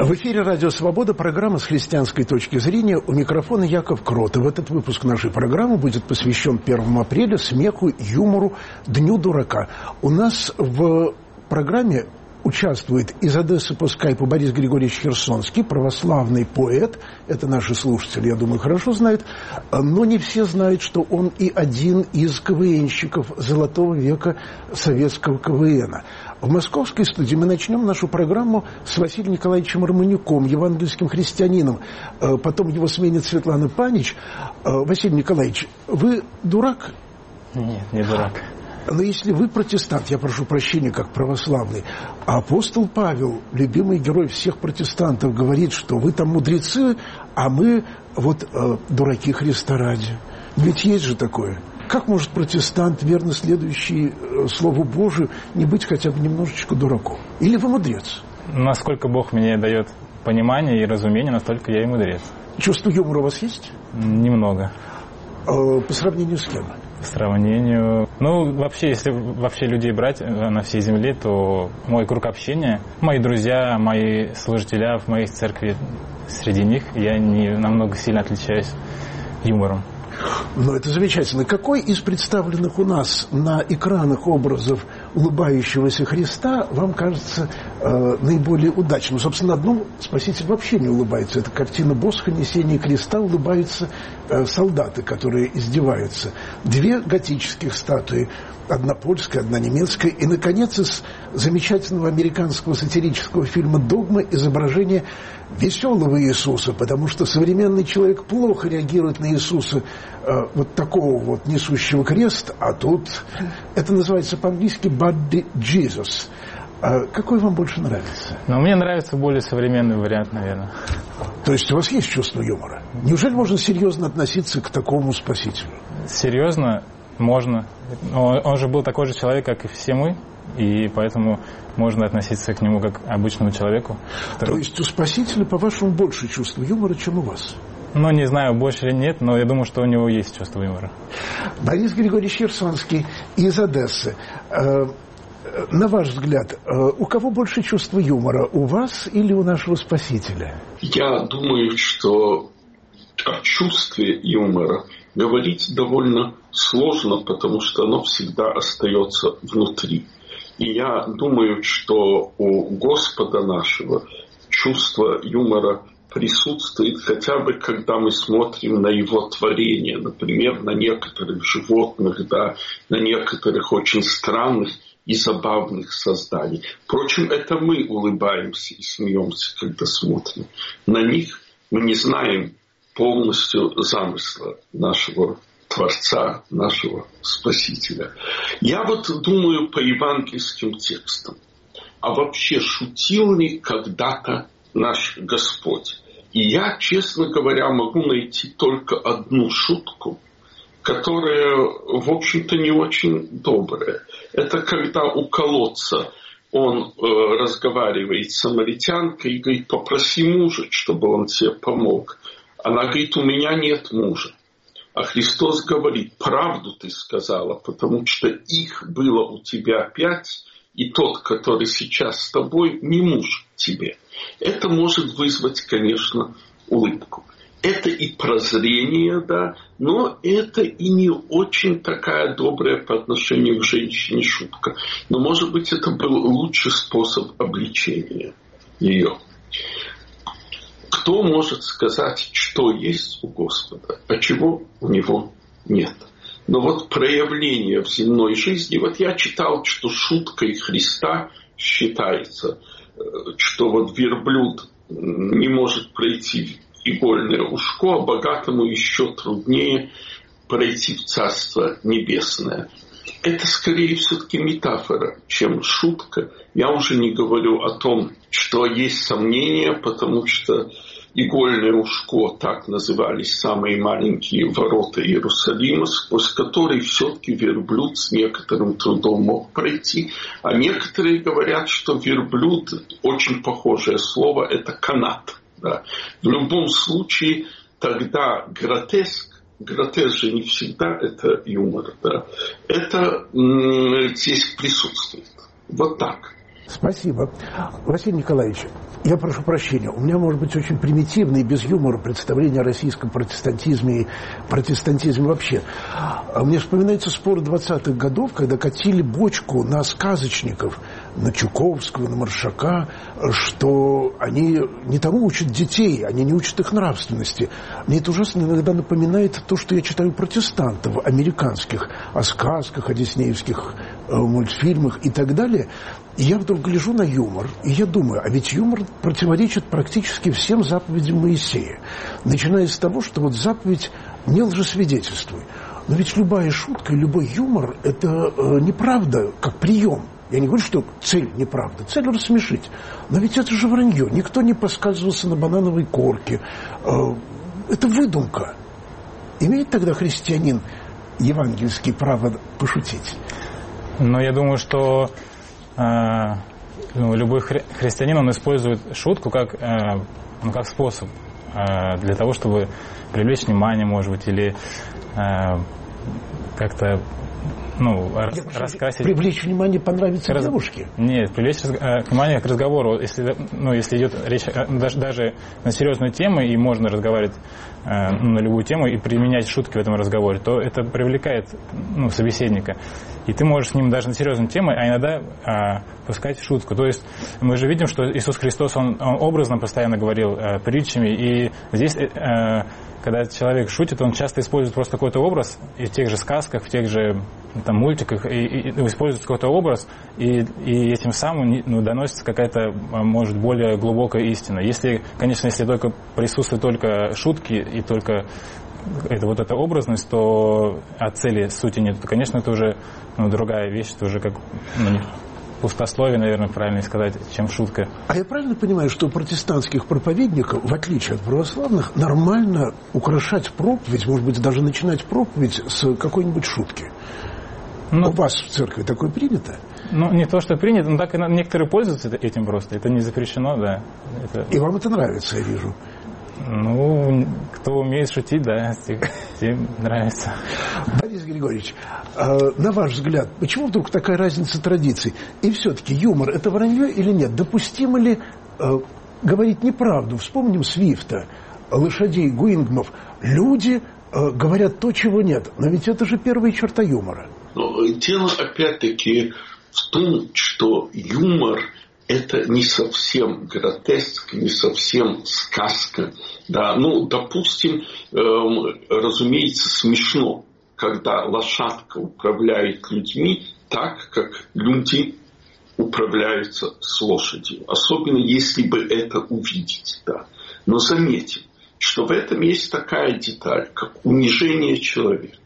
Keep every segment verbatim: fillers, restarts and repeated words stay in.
В эфире «Радио Свобода», программа «С христианской точки зрения». У микрофона Яков Крот. И в этот выпуск нашей программы будет посвящен первому апреля смеху, юмору, Дню дурака. У нас в программе участвует из Одессы по скайпу Борис Григорьевич Херсонский, православный поэт. Это наши слушатели, я думаю, хорошо знают. Но не все знают, что он и один из КВНщиков золотого века советского КВНа. В московской студии мы начнем нашу программу с Василием Николаевичем Романюком, евангельским христианином. Потом его сменит Светлана Панич. Василий Николаевич, вы дурак? Нет, не дурак. Но если вы протестант, я прошу прощения, как православный, а апостол Павел, любимый герой всех протестантов, говорит, что вы там мудрецы, а мы вот э, дураки Христа ради. Ведь есть же такое. Как может протестант, верно следующий э, Слову Божию, не быть хотя бы немножечко дураком? Или вы мудрец? Насколько Бог мне дает понимание и разумение, настолько я и мудрец. Чувство юмора у вас есть? Немного. Э, по сравнению с кем? По сравнению... Ну, вообще, если вообще людей брать на всей земле, то мой круг общения, мои друзья, мои служители в моей церкви, среди них я не намного сильно отличаюсь юмором. Ну, это замечательно. Какой из представленных у нас на экранах образов улыбающегося Христа вам кажется э, наиболее удачным? Собственно, одному Спаситель вообще не улыбается. Это картина Босха «Несение креста», улыбаются э, солдаты, которые издеваются. Две готических статуи. Одна польская, одна немецкая. И, наконец, из замечательного американского сатирического фильма «Догма» изображение веселого Иисуса, потому что современный человек плохо реагирует на Иисуса э, вот такого вот несущего крест, а тут это называется по-английски «Bad Jesus». А какой вам больше нравится? Но мне нравится более современный вариант, наверное. То есть у вас есть чувство юмора? Неужели можно серьезно относиться к такому Спасителю? Серьезно? Можно. Он, он же был такой же человек, как и все мы, и поэтому можно относиться к нему как к обычному человеку. Который... То есть у Спасителя, по-вашему, больше чувства юмора, чем у вас? Ну, не знаю, больше или нет, но я думаю, что у него есть чувство юмора. Борис Григорьевич Херсонский из Одессы. На ваш взгляд, у кого больше чувства юмора, у вас или у нашего Спасителя? Я думаю, что о чувстве юмора говорить довольно сложно, потому что оно всегда остается внутри. И я думаю, что у Господа нашего чувство юмора присутствует хотя бы, когда мы смотрим на Его творение, например, на некоторых животных, да, на некоторых очень странных и забавных созданий. Впрочем, это мы улыбаемся и смеемся, когда смотрим на них. Мы не знаем полностью замысла нашего Творца, нашего Спасителя. Я вот думаю по евангельским текстам, а вообще шутил ли когда-то наш Господь? И я, честно говоря, могу найти только одну шутку, которая, в общем-то, не очень добрая. Это когда у колодца он э, разговаривает с самаритянкой и говорит: попроси мужа, чтобы он тебе помог. Она говорит: у меня нет мужа. А Христос говорит: правду ты сказала, потому что их было у тебя пять, и тот, который сейчас с тобой, не муж тебе. Это может вызвать, конечно, улыбку. Это и прозрение, да, но это и не очень такая добрая по отношению к женщине шутка. Но, может быть, это был лучший способ обличения ее. Кто может сказать, что есть у Господа, а чего у Него нет? Но вот проявление в земной жизни, вот я читал, что шуткой Христа считается, что вот верблюд не может пройти игольное ушко, а богатому еще труднее пройти в Царство Небесное. Это скорее все-таки метафора, чем шутка. Я уже не говорю о том, что есть сомнения, потому что игольное ушко, так назывались самые маленькие ворота Иерусалима, сквозь которые все-таки верблюд с некоторым трудом мог пройти. А некоторые говорят, что верблюд, очень похожее слово, это канат. Да. В любом случае, тогда гротеск, гротеск же не всегда это юмор, да, это м- здесь присутствует. Вот так. Спасибо. Василий Николаевич, я прошу прощения, у меня может быть очень примитивное и без юмора представление о российском протестантизме и протестантизме вообще. Мне вспоминается спор двадцатых годов, когда катили бочку на сказочников, на Чуковского, на Маршака, что они не тому учат детей, они не учат их нравственности. Мне это ужасно иногда напоминает то, что я читаю протестантов американских, о сказках, о диснеевских мультфильмах и так далее. И я вдруг гляжу на юмор, и я думаю, а ведь юмор противоречит практически всем заповедям Моисея. Начиная с того, что вот заповедь «не лжесвидетельствуй». Но ведь любая шутка и любой юмор – это э, неправда, как прием. Я не говорю, что цель неправда, цель рассмешить. Но ведь это же вранье. Никто не поскальзывался на банановой корке. Э, это выдумка. Имеет тогда христианин евангельский право пошутить? Но я думаю, что э, ну, любой хри- христианин, он использует шутку как, э, ну, как способ э, для того, чтобы привлечь внимание, может быть, или э, как-то ну, Я раскрасить... Привлечь внимание, понравится раз... девушке? Нет, привлечь э, внимание к разговору. Если, ну, если идет речь э, даже, даже на серьезную тему, и можно разговаривать э, на любую тему и применять шутки в этом разговоре, то это привлекает ну, собеседника. И ты можешь с ним даже на серьезную тему, а иногда э, пускать шутку. То есть мы же видим, что Иисус Христос, Он, он образно постоянно говорил э, притчами, и здесь... Э, когда человек шутит, он часто использует просто какой-то образ, и в тех же сказках, в тех же там, мультиках, и, и, и использует какой-то образ, и, и этим самым ну, доносится какая-то, может, более глубокая истина. Если, конечно, если только присутствуют только шутки и только это, вот эта образность, то от цели сути нет, то, конечно, это уже ну, другая вещь, это уже как... Ну, пустословие, наверное, правильно сказать, чем шутка. А я правильно понимаю, что у протестантских проповедников, в отличие от православных, нормально украшать проповедь, может быть, даже начинать проповедь с какой-нибудь шутки? Ну, у вас в церкви такое принято? Ну, не то, что принято, но так и некоторые пользуются этим просто. Это не запрещено, да. Это... И вам это нравится, я вижу. Ну, кто умеет шутить, да, тем нравится. Борис Григорьевич, на ваш взгляд, почему вдруг такая разница традиций? И все-таки юмор – это вранье или нет? Допустимо ли говорить неправду? Вспомним Свифта, лошадей, Гуингмов. Люди говорят то, чего нет. Но ведь это же первая черта юмора. Но дело, опять-таки, в том, что юмор – это не совсем гротеск, не совсем сказка. Да, ну, допустим, э, разумеется, смешно, когда лошадка управляет людьми так, как люди управляются с лошадью. Особенно, если бы это увидеть. Да. Но заметим, что в этом есть такая деталь, как унижение человека.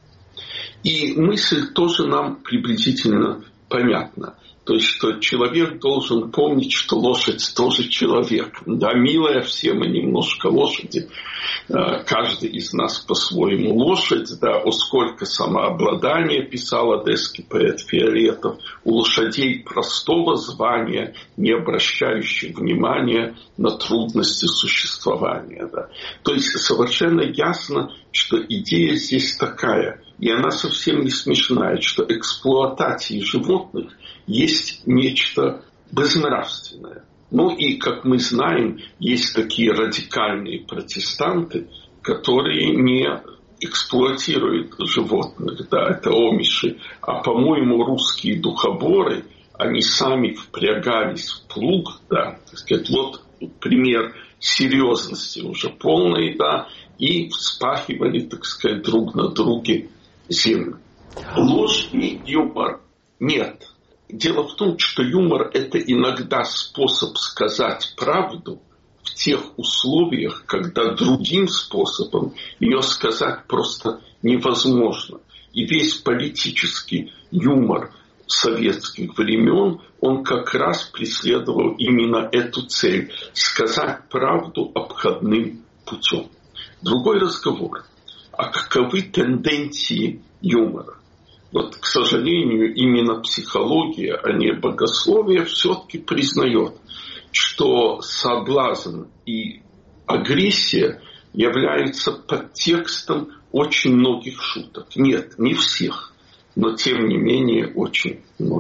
И мысль тоже нам приблизительно понятна. То есть, что человек должен помнить, что лошадь тоже человек. Да, милая, все мы немножко лошади. Каждый из нас по-своему лошадь. Да, о сколько самообладания, писал одесский поэт Фиолетов. У лошадей простого звания, не обращающих внимания на трудности существования. Да. То есть, совершенно ясно, что идея здесь такая. И она совсем не смешная, что эксплуатации животных есть нечто безнравственное. Ну и, как мы знаем, есть такие радикальные протестанты, которые не эксплуатируют животных. Да, это омиши. А, по-моему, русские духоборы, они сами впрягались в плуг. Да, так сказать, вот пример серьезности уже полной, да, и вспахивали, так сказать, друг на друге землю. Ложь и юмор нет. Дело в том, что юмор – это иногда способ сказать правду в тех условиях, когда другим способом ее сказать просто невозможно. И весь политический юмор советских времен, он как раз преследовал именно эту цель – сказать правду обходным путем. Другой разговор. А каковы тенденции юмора? Вот, к сожалению, именно психология, а не богословие, все-таки признает, что соблазн и агрессия являются подтекстом очень многих шуток. Нет, не всех, но тем не менее очень многих.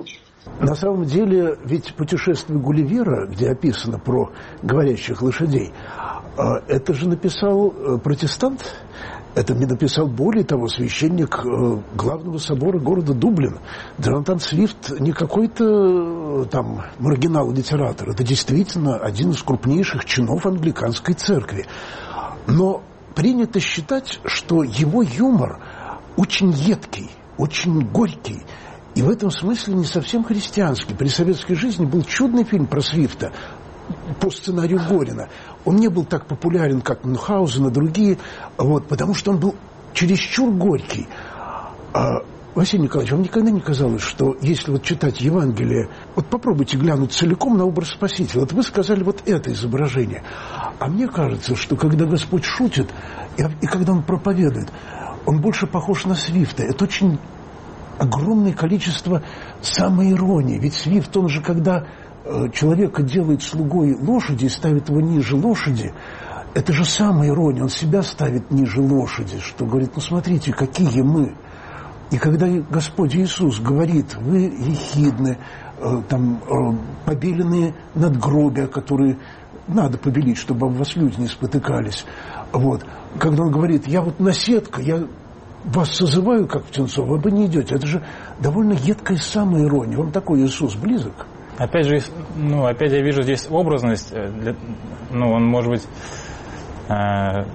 На самом деле, ведь «Путешествие Гулливера», где описано про говорящих лошадей, это же написал протестант. Это мне написал, более того, священник главного собора города Дублин. Джонатан Свифт не какой-то там маргинал-литератор. Это действительно один из крупнейших чинов англиканской церкви. Но принято считать, что его юмор очень едкий, очень горький. И в этом смысле не совсем христианский. При советской жизни был чудный фильм про Свифта по сценарию Горина. Он не был так популярен, как Мюнхгаузен и другие, вот, потому что он был чересчур горький. А, Василий Николаевич, вам никогда не казалось, что если вот читать Евангелие, вот попробуйте глянуть целиком на образ Спасителя, вот вы сказали вот это изображение, а мне кажется, что когда Господь шутит и, и когда Он проповедует, Он больше похож на Свифта. Это очень огромное количество самоиронии. Ведь Свифт, он же, когда человека делает слугой лошади и ставит его ниже лошади, это же самоирония, он себя ставит ниже лошади, что говорит, ну смотрите, какие мы. И когда Господь Иисус говорит, вы ехидны, там, побеленные надгробия, которые надо побелить, чтобы об вас люди не спотыкались. Вот. Когда Он говорит, я вот наседка, я вас созываю, как птенцов, а вы не идете. Это же довольно едкая самоирония. Вам такой Иисус близок? Опять же, ну, опять я вижу здесь образность, для, ну, он может быть, э,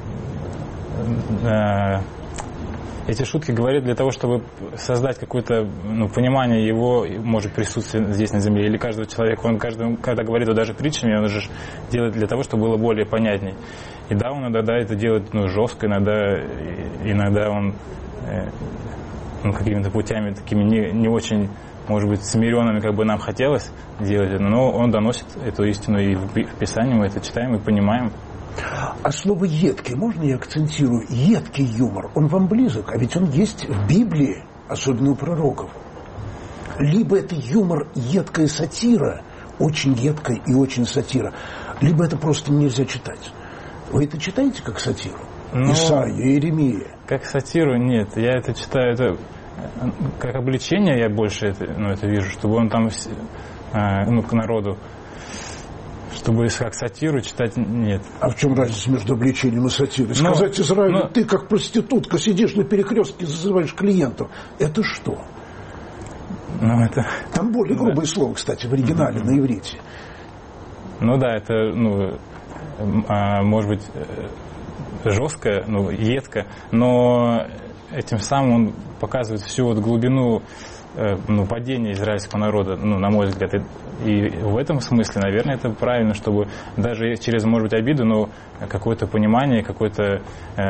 э, эти шутки говорят для того, чтобы создать какое-то, ну, понимание его, может, присутствия здесь на земле, или каждого человека. Он, каждый, когда говорит, вот, даже притчами, он же делает для того, чтобы было более понятней. И да, он иногда это делает, ну, жестко, иногда, иногда он, э, ну, какими-то путями такими не, не очень, может быть, смиренными, как бы нам хотелось делать это, но он доносит эту истину и в Писании, мы это читаем и понимаем. А слово «едкий», можно я акцентирую? Едкий юмор, он вам близок, а ведь он есть в Библии, особенно у пророков. Либо это юмор, едкая сатира, очень едкая и очень сатира, либо это просто нельзя читать. Вы это читаете как сатиру? Но... Исайя, Иеремия? Как сатиру нет, я это читаю, это... как обличение я больше это, ну, это вижу, чтобы он там, ну, к народу, чтобы как сатиру читать, нет. А в чем разница между обличением и сатирой? Сказать Израилю, но... ты как проститутка сидишь на перекрестке, зазываешь клиентов. Это что? Ну, это... Там более грубое да. слово, кстати, в оригинале, mm-hmm. на иврите. Ну да, это, ну, может быть, жестко, ну, едко, но этим самым он показывает всю вот глубину, ну, падения израильского народа, ну, на мой взгляд. И в этом смысле, наверное, это правильно, чтобы даже через, может быть, обиду, но какое-то понимание, какое-то,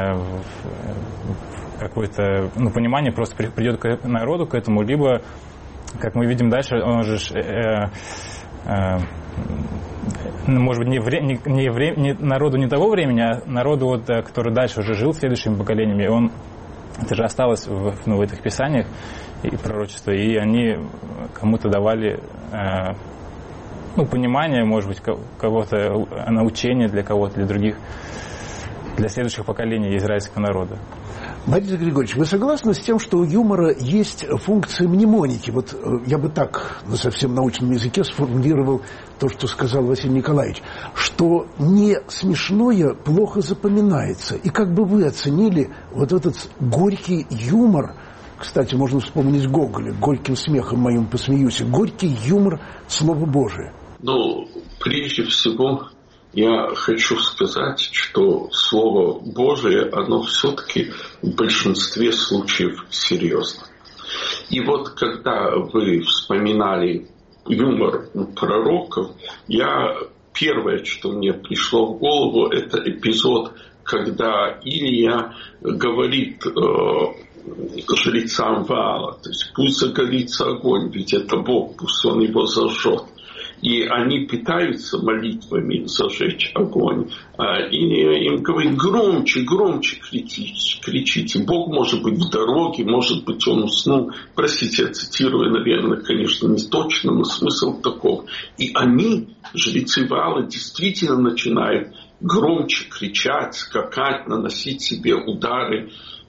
какое-то, ну, понимание просто придет к народу, к этому, либо, как мы видим дальше, он же э, э, может быть, не, вре, не, не, вре, не народу не того времени, а народу, вот, который дальше уже жил следующими поколениями, он, это же осталось в, ну, в этих писаниях и пророчества, и они кому-то давали э, ну, понимание, может быть, кого-то, научение для кого-то, для других, для следующих поколений израильского народа. Борис Григорьевич, вы согласны с тем, что у юмора есть функции мнемоники? Вот я бы так на совсем научном языке сформулировал то, что сказал Василий Николаевич, что не смешное плохо запоминается. И как бы вы оценили вот этот горький юмор, кстати, можно вспомнить Гоголя, горьким смехом моим посмеюсь, горький юмор Слова Божия? Ну, прежде всего, я хочу сказать, что Слово Божие, оно все-таки в большинстве случаев серьезно. И вот когда вы вспоминали юмор пророков, я первое, что мне пришло в голову, это эпизод, когда Илия говорит э, жрецам Ваала, то есть пусть загорится огонь, ведь это Бог, пусть он его зажжет. И они пытаются молитвами зажечь огонь. И им говорит, громче, громче кричите, кричите. Бог может быть в дороге, может быть он уснул. Простите, я цитирую, наверное, конечно, не точно, но смысл таков. И они, жрецы Ваала, действительно начинают громче кричать, скакать, наносить себе удары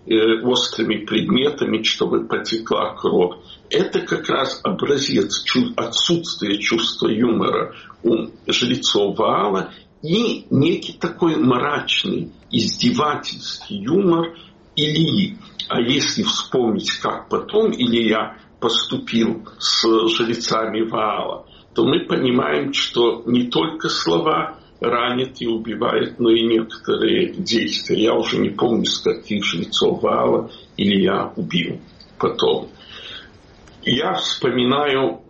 э, острыми предметами, чтобы потекла кровь. Это как раз образец чу- отсутствия чувства юмора у жрецов Ваала и некий такой мрачный, издевательский юмор Илии. А если вспомнить, как потом Илия поступил с жрецами Ваала, то мы понимаем, что не только слова ранят и убивают, но и некоторые действия. Я уже не помню, с каких жрецов Ваала Илия убил потом. Я вспоминаю,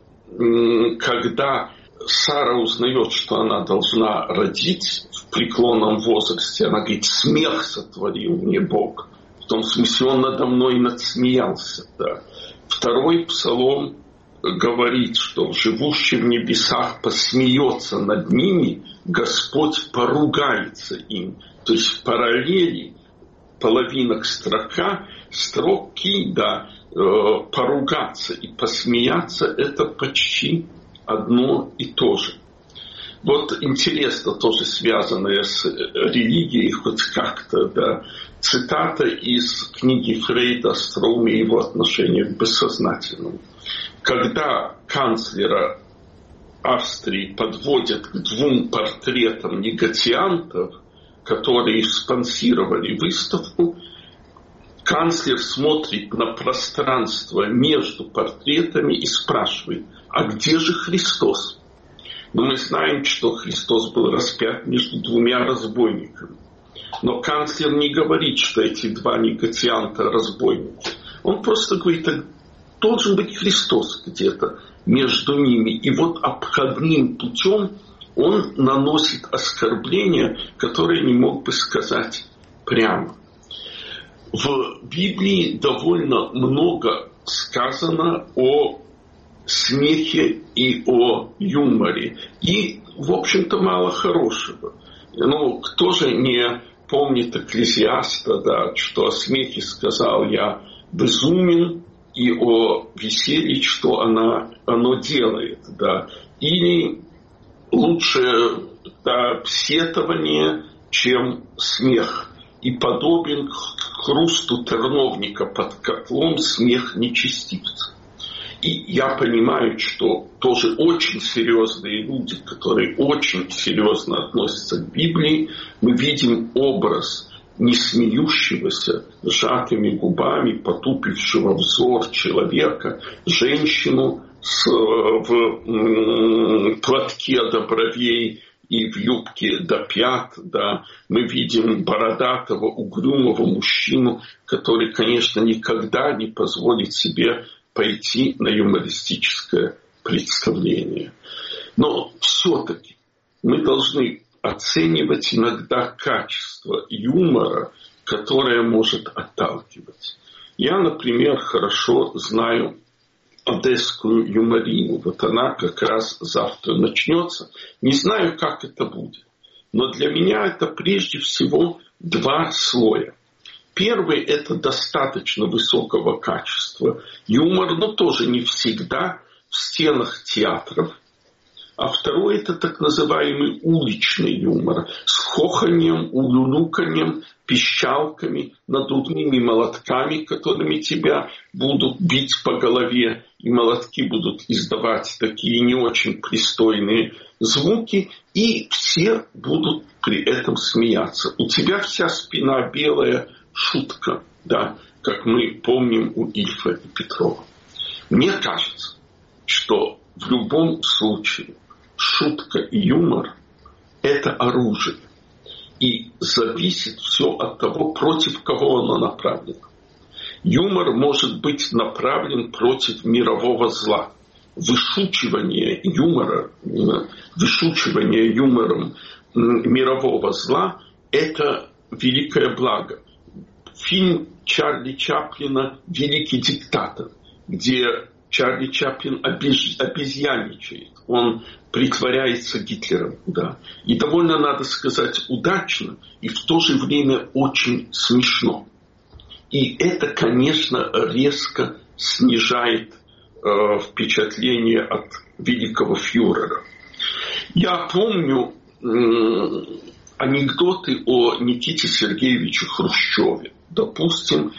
когда Сара узнает, что она должна родить в преклонном возрасте, она говорит: смех сотворил мне Бог. В том смысле, он надо мной надсмеялся. Да. Второй псалом говорит, что живущий в небесах посмеется над ними, Господь поругается им. То есть в параллели половинок строка, строки, да, э, поругаться и посмеяться — это почти одно и то же. Вот интересно, тоже связанное с религией хоть как-то, да, цитата из книги Фрейда «Остроумие и его отношение к бессознательному». Когда канцлера Австрии подводят к двум портретам негациантов, которые спонсировали выставку, канцлер смотрит на пространство между портретами и спрашивает: а где же Христос? Но мы знаем, что Христос был распят между двумя разбойниками. Но канцлер не говорит, что эти два негацианта разбойники. Он просто говорит: должен быть Христос где-то между ними. И вот обходным путем он наносит оскорбления, которые не мог бы сказать прямо. В Библии довольно много сказано о смехе и о юморе. И, в общем-то, мало хорошего. Ну, кто же не помнит Экклесиаста, да, что о смехе сказал я безумен, и о веселье, что она, оно делает, да. Или лучше, да, сетование, чем смех. И подобен к хрусту терновника под котлом смех нечестивца. И я понимаю, что тоже очень серьезные люди, которые очень серьезно относятся к Библии, мы видим образ не смеющегося, сжатыми губами, потупившего взор человека, женщину с, в м, платке до бровей и в юбке до пят, да. Мы видим бородатого, угрюмого мужчину, который, конечно, никогда не позволит себе пойти на юмористическое представление. Но все-таки мы должны оценивать иногда качество юмора, которое может отталкивать. Я, например, хорошо знаю одесскую юморину. Вот она как раз завтра начнется. Не знаю, как это будет. Но для меня это прежде всего два слоя. Первый – это достаточно высокого качества юмор, но тоже не всегда в стенах театров. А второй – это так называемый уличный юмор с хоханьем, улюлюканьем, пищалками, надувными молотками, которыми тебя будут бить по голове, и молотки будут издавать такие не очень пристойные звуки, и все будут при этом смеяться. У тебя вся спина белая, шутка, да, как мы помним у Ильфа и Петрова. Мне кажется, что в любом случае шутка и юмор – это оружие. И зависит все от того, против кого оно направлено. Юмор может быть направлен против мирового зла. Вышучивание юмора, вышучивание юмором мирового зла – это великое благо. Фильм Чарли Чаплина «Великий диктатор», где Чарли Чаплин обез... обезьянничает. Он притворяется Гитлером. Да. И довольно, надо сказать, удачно, и в то же время очень смешно. И это, конечно, резко снижает э, впечатление от великого фюрера. Я помню, э, анекдоты о Никите Сергеевиче Хрущеве. Допустим,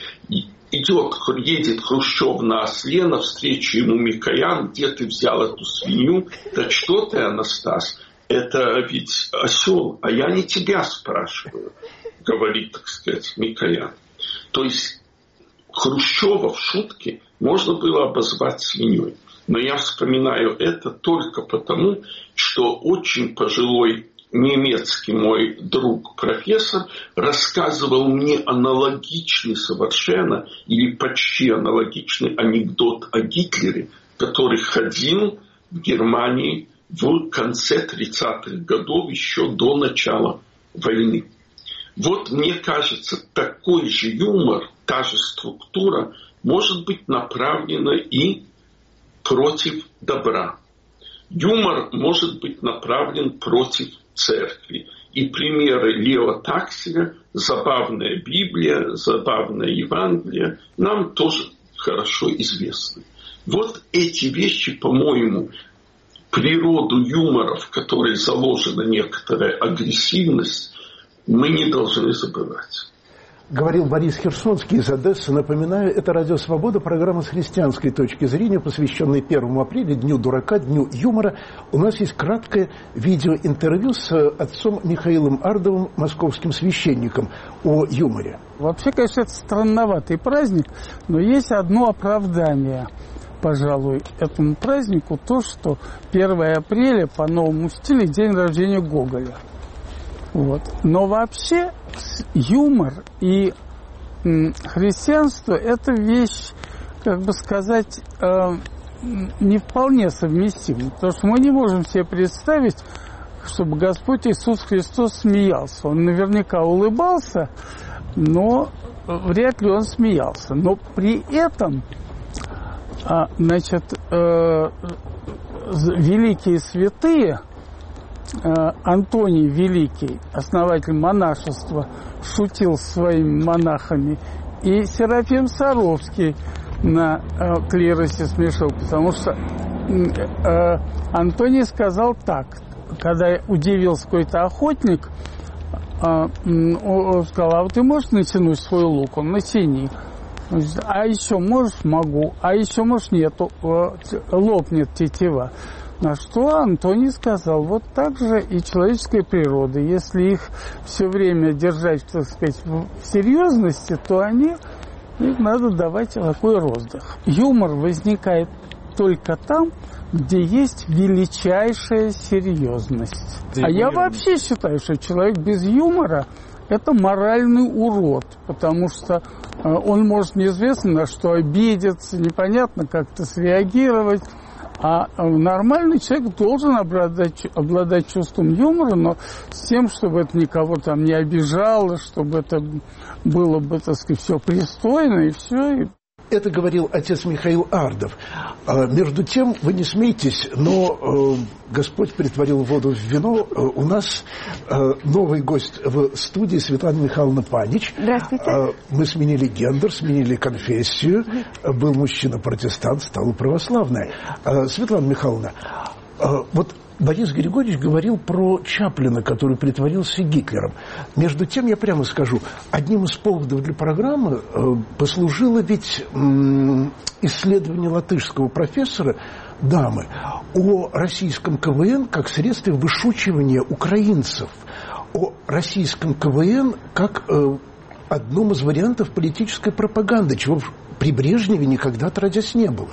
идет, едет Хрущев на осле, навстречу ему Микоян: где ты взял эту свинью? Да что ты, Анастас, это ведь осел, а я не тебя спрашиваю, говорит, так сказать, Микоян. То есть Хрущева в шутке можно было обозвать свиньей. Но я вспоминаю это только потому, что очень пожилой немецкий мой друг профессор рассказывал мне аналогичный совершенно или почти аналогичный анекдот о Гитлере, который ходил в Германии в конце тридцатых годов, еще до начала войны. Вот мне кажется, такой же юмор, та же структура может быть направлена и против добра. Юмор может быть направлен против церкви. И примеры Лео Такселя, забавная Библия, забавное Евангелие, нам тоже хорошо известны. Вот эти вещи, по-моему, природу юмора, в которой заложена некоторая агрессивность, мы не должны забывать. Говорил Борис Херсонский из Одессы. Напоминаю, это «Радио Свобода», программа с христианской точки зрения, посвященная первому апреля, Дню дурака, Дню юмора. У нас есть краткое видеоинтервью с отцом Михаилом Ардовым, московским священником, о юморе. Вообще, конечно, это странноватый праздник, но есть одно оправдание, пожалуй, этому празднику: то, что первое апреля по новому стилю день рождения Гоголя. Вот. Но вообще юмор и м, христианство – это вещь, как бы сказать, э, не вполне совместимы. Потому что мы не можем себе представить, чтобы Господь Иисус Христос смеялся. Он наверняка улыбался, но вряд ли он смеялся. Но при этом, а, значит, э, великие святые, Антоний Великий, основатель монашества, шутил с своими монахами, и Серафим Саровский на э, клиросе смешил, потому что э, Антоний сказал так, когда удивился какой-то охотник, э, он сказал: а вот ты можешь натянуть свой лук? Он: натяни. А еще можешь? Могу. А еще можешь? Нету. Лопнет тетива. На что Антоний сказал: вот так же и человеческая природа. Если их все время держать, так сказать, в серьезности, то они, их надо давать такой роздых. Юмор возникает только там, где есть величайшая серьезность. А я вообще считаю, что человек без юмора – это моральный урод, потому что он может неизвестно на что обидеться, непонятно как-то среагировать. А нормальный человек должен обладать, обладать чувством юмора, но с тем, чтобы это никого там не обижало, чтобы это было бы, так сказать, все пристойно и все. Это говорил отец Михаил Ардов. А, между тем, вы не смейтесь, но э, Господь притворил воду в вино. Э, у нас э, новый гость в студии — Светлана Михайловна Панич. Здравствуйте. Э, мы сменили гендер, сменили конфессию. Был мужчина-протестант, стала православная. Э, Светлана Михайловна, э, вот Борис Григорьевич говорил про Чаплина, который притворился Гитлером. Между тем, я прямо скажу, одним из поводов для программы э, послужило ведь э, исследование латышского профессора Дамы о российском КВН как средстве вышучивания украинцев, о российском КВН как э, одном из вариантов политической пропаганды, чего при Брежневе никогда отродясь не было.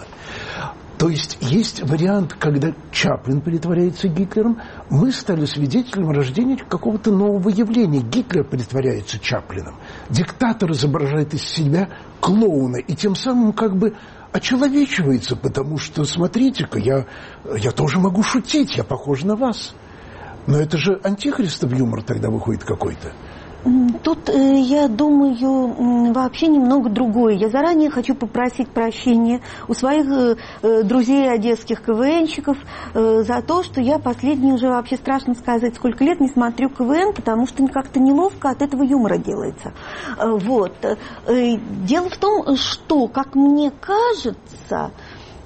То есть есть вариант, когда Чаплин притворяется Гитлером. Мы стали свидетелем рождения какого-то нового явления. Гитлер притворяется Чаплином. Диктатор изображает из себя клоуна и тем самым как бы очеловечивается, потому что, смотрите-ка, я, я тоже могу шутить, я похож на вас. Но это же антихристов юмор тогда выходит какой-то. Тут, я думаю, вообще немного другое. Я заранее хочу попросить прощения у своих друзей одесских КВНщиков за то, что я последние уже, вообще страшно сказать, сколько лет не смотрю КВН, потому что как-то неловко от этого юмора делается. Вот. Дело в том, что, как мне кажется,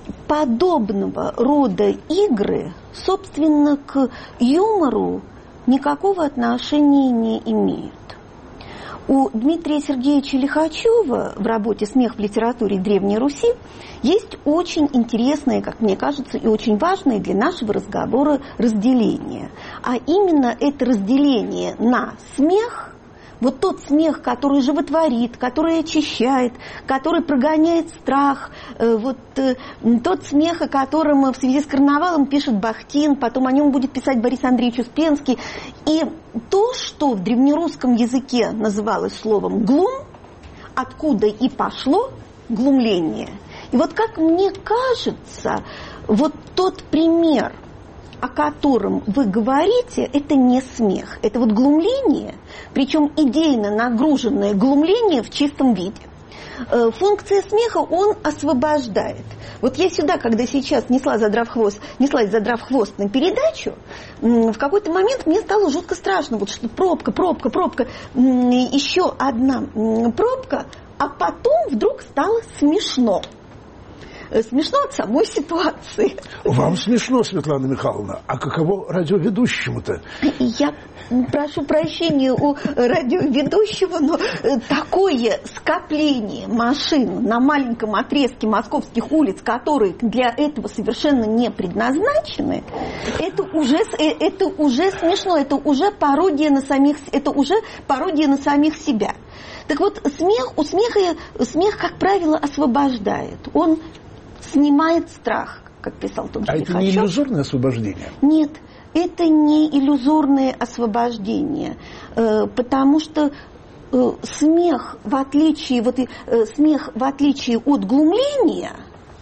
подобного рода игры, собственно, к юмору никакого отношения не имеют. У Дмитрия Сергеевича Лихачева в работе «Смех в литературе Древней Руси» есть очень интересное, как мне кажется, и очень важное для нашего разговора разделение. А именно это разделение на смех, вот тот смех, который животворит, который очищает, который прогоняет страх, вот тот смех, о котором в связи с карнавалом пишет Бахтин, потом о нем будет писать Борис Андреевич Успенский. И то, что в древнерусском языке называлось словом «глум», откуда и пошло глумление. И вот как мне кажется, вот тот пример, о котором вы говорите, это не смех. Это вот глумление, причем идейно нагруженное глумление в чистом виде. Функция смеха он освобождает. Вот я сюда, когда сейчас несла задрав хвост, неслась задрав хвост на передачу, в какой-то момент мне стало жутко страшно. Вот что пробка, пробка, пробка, еще одна пробка, а потом вдруг стало смешно. Смешно от самой ситуации. Вам смешно, Светлана Михайловна. А каково радиоведущему-то? Я прошу прощения у радиоведущего, но такое скопление машин на маленьком отрезке московских улиц, которые для этого совершенно не предназначены, это уже, это уже смешно, это уже пародия на самих, это уже пародия на самих себя. Так вот, смех, у смеха, смех, как правило, освобождает. Он снимает страх, как писал тот же А Лихачев. это не иллюзорное освобождение? Нет, это не иллюзорное освобождение, потому что смех, в отличие, вот, смех, в отличие от глумления,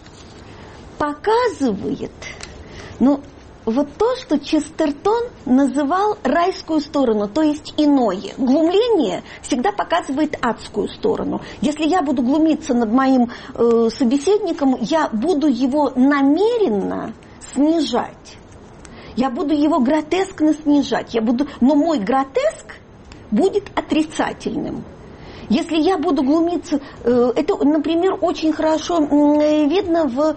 показывает, ну, вот то, что Честертон называл райскую сторону, то есть иное. Глумление всегда показывает адскую сторону. Если я буду глумиться над моим э, собеседником, я буду его намеренно снижать. Я буду его гротескно снижать. Я буду, но мой гротеск будет отрицательным. Если я буду глумиться, э, это, например, очень хорошо э, видно в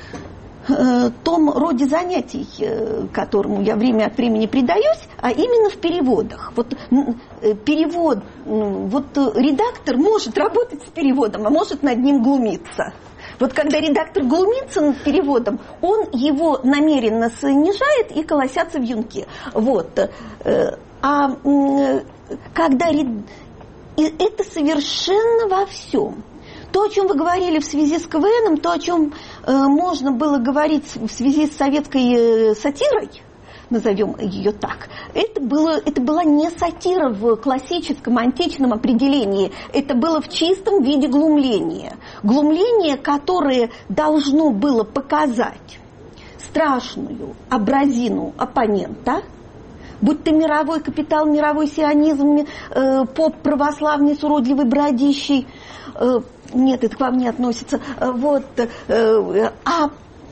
том роде занятий, которому я время от времени предаюсь, а именно в переводах. Вот перевод, вот редактор может работать с переводом, а может над ним глумиться. Вот когда редактор глумится над переводом, он его намеренно снижает и колосятся в юнке. Вот. А когда... И это совершенно во всем. То, о чем вы говорили в связи с КВНом, то, о чем э, можно было говорить в связи с советской э, сатирой, назовем ее так, это, было, это была не сатира в классическом античном определении, это было в чистом виде глумление. Глумление, которое должно было показать страшную образину оппонента, будь то мировой капитал, мировой сионизм, э, поп православный с уродливой бородищей, э, нет, это к вам не относится, вот, э, а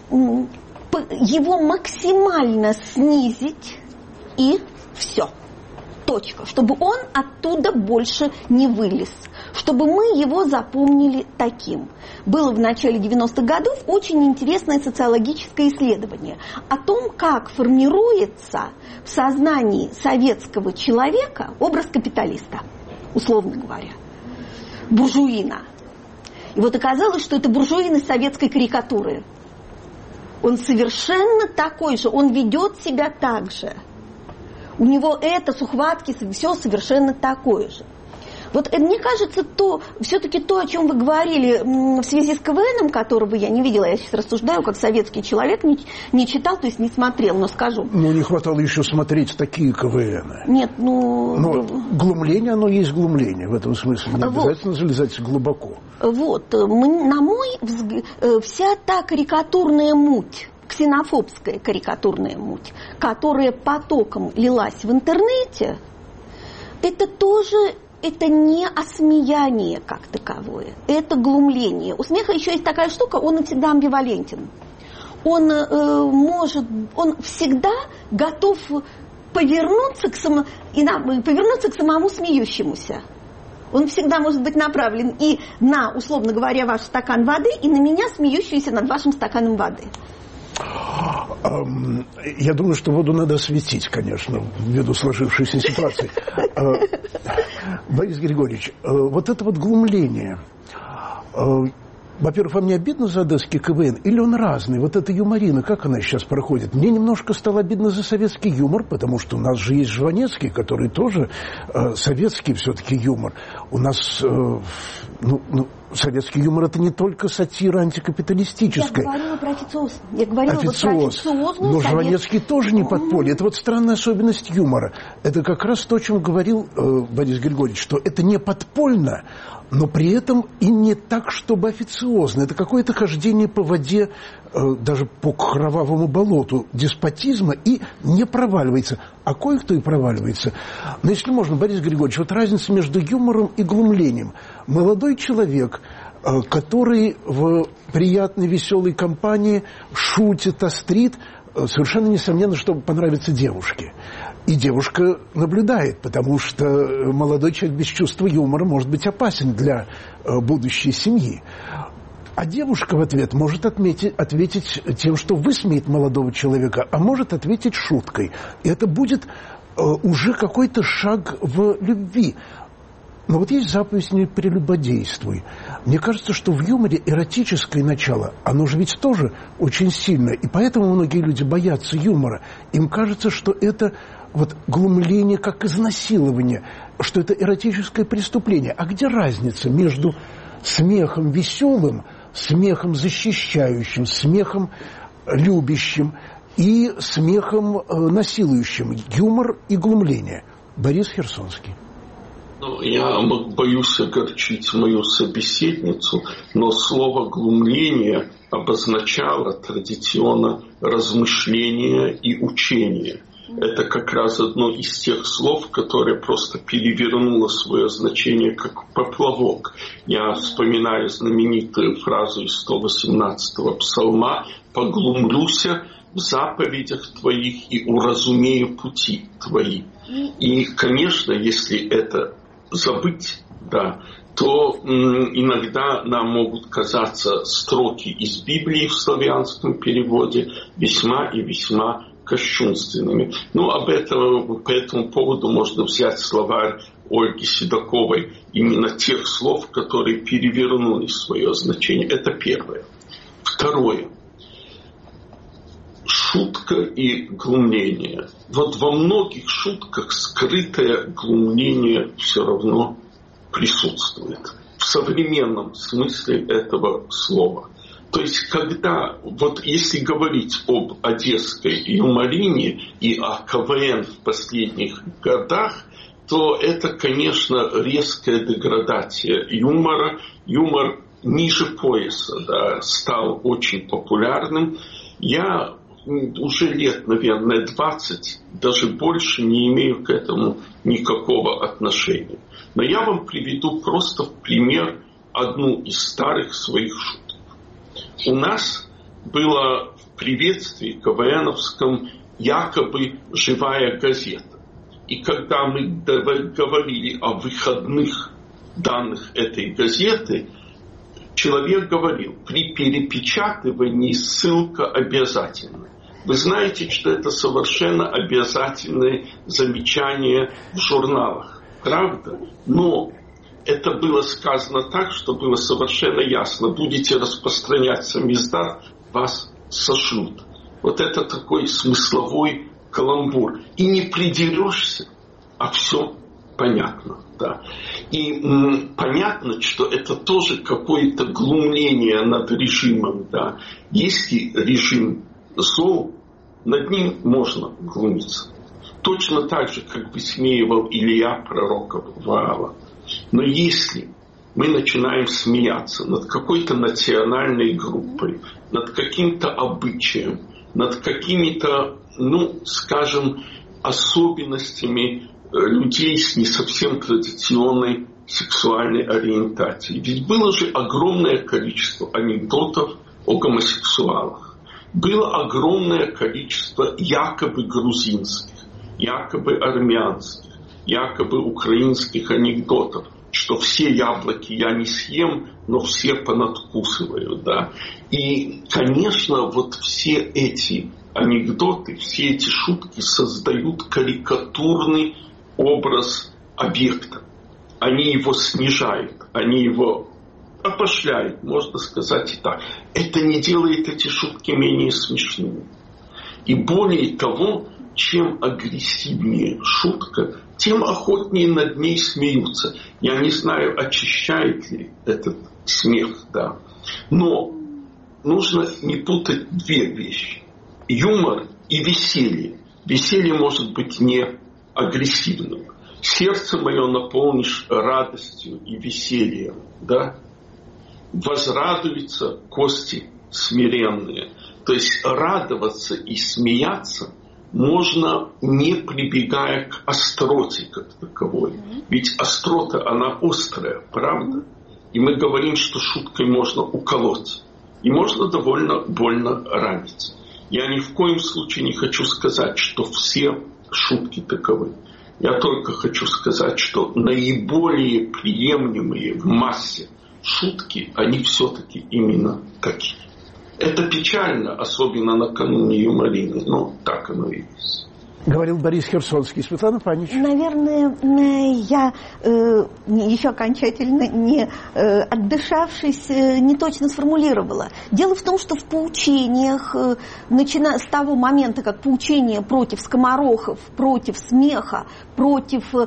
его максимально снизить и все, точка, чтобы он оттуда больше не вылез, чтобы мы его запомнили таким. Было в начале девяностых годов очень интересное социологическое исследование о том, как формируется в сознании советского человека образ капиталиста, условно говоря, буржуина. И вот оказалось, что это буржуин из советской карикатуры. Он совершенно такой же, он ведет себя так же. У него это с ухватки, все совершенно такое же. Вот мне кажется, то, все-таки то, о чем вы говорили в связи с КВНом, которого я не видела, я сейчас рассуждаю, как советский человек, не, не читал, то есть не смотрел, но скажу. Ну, не хватало еще смотреть такие КВНы. Нет, ну... Но глумление, оно есть глумление, в этом смысле. Не обязательно вот залезать глубоко. Вот, на мой взгляд, вся та карикатурная муть, ксенофобская карикатурная муть, которая потоком лилась в интернете, это тоже... Это не осмеяние как таковое, это глумление. У смеха еще есть такая штука, он всегда амбивалентен. Он э, может, он всегда готов повернуться к, само, и на, повернуться к самому смеющемуся. Он всегда может быть направлен и на, условно говоря, ваш стакан воды, и на меня, смеющуюся над вашим стаканом воды. Я думаю, что воду надо осветить, конечно, ввиду сложившейся ситуации. Борис Григорьевич, вот это вот глумление, во-первых, вам не обидно за одесский КВН? Или он разный? Вот эта юморина, как она сейчас проходит? Мне немножко стало обидно за советский юмор, потому что у нас же есть Жванецкий, который тоже э, советский все-таки юмор. У нас, э, ну, ну, советский юмор – это не только сатира антикапиталистическая. Я говорила про официоз. Я говорила официоз. Вот про официозную. Но совет... Жванецкий тоже не подполье. Это вот странная особенность юмора. Это как раз то, о чем говорил э, Борис Григорьевич, что это не подпольно, но при этом и не так, чтобы официозно. Это какое-то хождение по воде, э, даже по кровавому болоту деспотизма, и не проваливается. А кое-кто и проваливается. Но если можно, Борис Григорьевич, вот разница между юмором и глумлением. Молодой человек, э, который в приятной, веселой компании шутит, острит, э, совершенно несомненно, чтобы понравиться девушке. И девушка наблюдает, потому что молодой человек без чувства юмора может быть опасен для э, будущей семьи. А девушка в ответ может отметить, ответить тем, что высмеет молодого человека, а может ответить шуткой. И это будет э, уже какой-то шаг в любви. Но вот есть заповедь «не прелюбодействуй». Мне кажется, что в юморе эротическое начало, оно же ведь тоже очень сильное. И поэтому многие люди боятся юмора. Им кажется, что это вот глумление как изнасилование, что это эротическое преступление. А где разница между смехом веселым, смехом защищающим, смехом любящим и смехом э, насилующим? Юмор и глумление. Борис Херсонский. Ну, я боюсь огорчить мою собеседницу, но слово «глумление» обозначало традиционно размышление и учение. Это как раз одно из тех слов, которое просто перевернуло свое значение как поплавок. Я вспоминаю знаменитую фразу из сто восемнадцатого псалма «Поглумлюся в заповедях твоих и уразумею пути твои». И, конечно, если это забыть, да, то м, иногда нам могут казаться строки из Библии в славянском переводе весьма и весьма кощунственными. Ну, об этом, по этому поводу можно взять словарь Ольги Седоковой, именно тех слов, которые перевернули свое значение. Это первое. Второе. Шутка и глумление. Вот во многих шутках скрытое глумление все равно присутствует. В современном смысле этого слова. То есть, когда, вот если говорить об одесской юморине и о КВН в последних годах, то это, конечно, резкая деградация юмора. Юмор ниже пояса, да, стал очень популярным. Я уже лет, наверное, двадцать, даже больше, не имею к этому никакого отношения. Но я вам приведу просто в пример одну из старых своих шуток. У нас было в приветствии КВНовском якобы живая газета. И когда мы говорили о выходных данных этой газеты, человек говорил, при перепечатывании ссылка обязательна. Вы знаете, что это совершенно обязательное замечание в журналах, правда? Но это было сказано так, что было совершенно ясно. Будете распространяться места, вас сошлют. Вот это такой смысловой каламбур. И не придерешься, а все понятно. Да. И м, понятно, что это тоже какое-то глумление над режимом. Да. Если режим зол, над ним можно глумиться. Точно так же, как высмеивал Илья пророка Ваала. Но если мы начинаем смеяться над какой-то национальной группой, над каким-то обычаем, над какими-то, ну, скажем, особенностями людей с не совсем традиционной сексуальной ориентацией. Ведь было же огромное количество анекдотов о гомосексуалах. Было огромное количество якобы грузинских, якобы армянских, якобы украинских анекдотов, что все яблоки я не съем, но все понадкусываю, да. И, конечно, вот все эти анекдоты, все эти шутки создают карикатурный образ объекта. Они его снижают, они его опошляют, можно сказать и так. Это не делает эти шутки менее смешными. И более того, чем агрессивнее шутка, тем охотнее над ней смеются. Я не знаю, очищает ли этот смех, да. Но нужно не путать две вещи. Юмор и веселье. Веселье может быть не агрессивным. Сердце мое наполнишь радостью и весельем, да? Возрадуются кости смиренные. То есть радоваться и смеяться можно, не прибегая к остроте как таковой. Ведь острота, она острая, правда? И мы говорим, что шуткой можно уколоть. И можно довольно больно ранить. Я ни в коем случае не хочу сказать, что все шутки таковы. Я только хочу сказать, что наиболее приемлемые в массе шутки, они все-таки именно такие. Это печально, особенно накануне Юморины, но так оно и есть. Говорил Борис Херсонский. Светлана Панич. Наверное, я э, еще окончательно не э, отдышавшись, э, не точно сформулировала. Дело в том, что в поучениях, э, начиная с того момента, как поучение против скоморохов, против смеха, против э,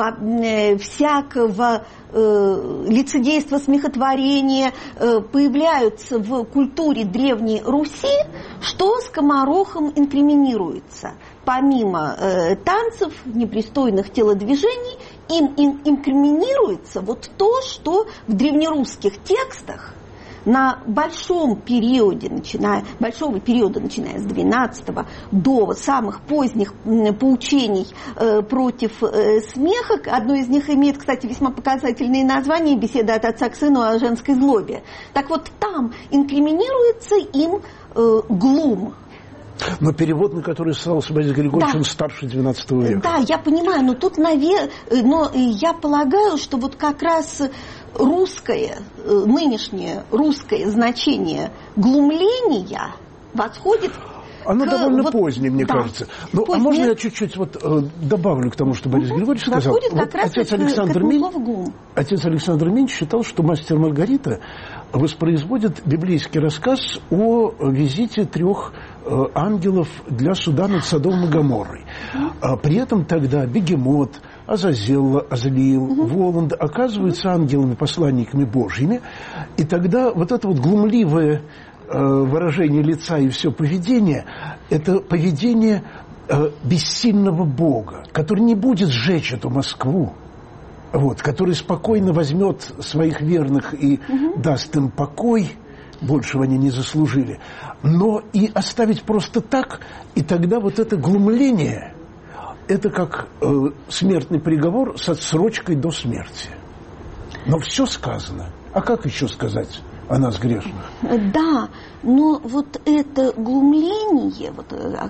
э, всякого э, лицедейства, смехотворения э, появляются в культуре Древней Руси, что скоморохам инкриминируется. Помимо э, танцев, непристойных телодвижений, им, им инкриминируется вот то, что в древнерусских текстах на большом периоде, начиная, большого периода, начиная с двенадцатого до самых поздних э, поучений э, против э, смеха, одно из них имеет, кстати, весьма показательные названия «Беседа от отца к сыну о женской злобе». Так вот, там инкриминируется им э, глум. Но перевод, на который ссылался Борис Григорьевич, да. Он старше двенадцатого века. Да, я понимаю, но тут, навер... но я полагаю, что вот как раз русское, нынешнее русское значение глумления восходит... Оно к... довольно вот... позднее, мне да. кажется. Ну, Позднее. А можно я чуть-чуть вот, э, добавлю к тому, что Борис угу. Григорьевич сказал? Восходит как вот раз отец, к, Александр к Минь, отец Александр Минь считал, что «Мастер Маргарита» воспроизводит библейский рассказ о визите трех э, ангелов для суда над Содомом и Гоморрой. А при этом тогда Бегемот, Азазелла, Азалиил, угу. Воланд оказываются ангелами, посланниками Божьими. И тогда вот это вот глумливое э, выражение лица и все поведение, это поведение э, бессильного Бога, который не будет сжечь эту Москву. Вот, который спокойно возьмет своих верных и угу. даст им покой, большего они не заслужили, но и оставить просто так, и тогда вот это глумление, это как э, смертный приговор с отсрочкой до смерти. Но все сказано. А как еще сказать о нас грешных? Да, но вот это глумление, вот, о,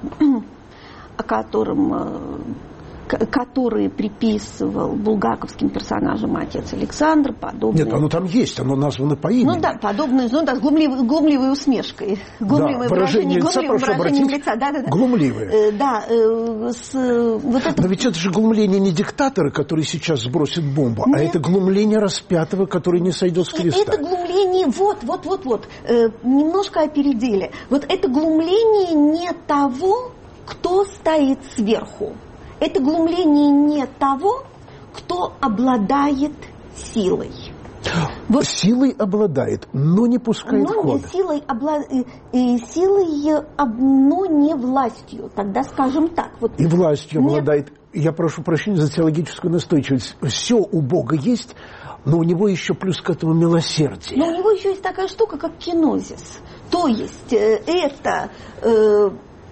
о котором... которые приписывал булгаковским персонажам отец Александр, подобные... Нет, оно там есть, оно названо по имени. Ну да, подобные, ну да, с глумливой, глумливой усмешкой. Глумливое да, выражение лица, прошу обратить, лица. Да, да, да. Глумливое. Э, да, э, с, вот это... Но ведь это же глумление не диктатора, который сейчас сбросит бомбу, Нет. а это глумление распятого, который не сойдет с креста. Это глумление, вот, вот, вот, вот, э, немножко опередили. Вот это глумление не того, кто стоит сверху. Это глумление не того, кто обладает силой. Вот. Силой обладает, но не пускает но хода. Не силой, обла... и силой, но не властью. Тогда скажем так. Вот. И властью Нет. обладает. Я прошу прощения за теологическую настойчивость. Все у Бога есть, но у него еще плюс к этому милосердие. Но у него еще есть такая штука, как кинозис. То есть э, это... Э,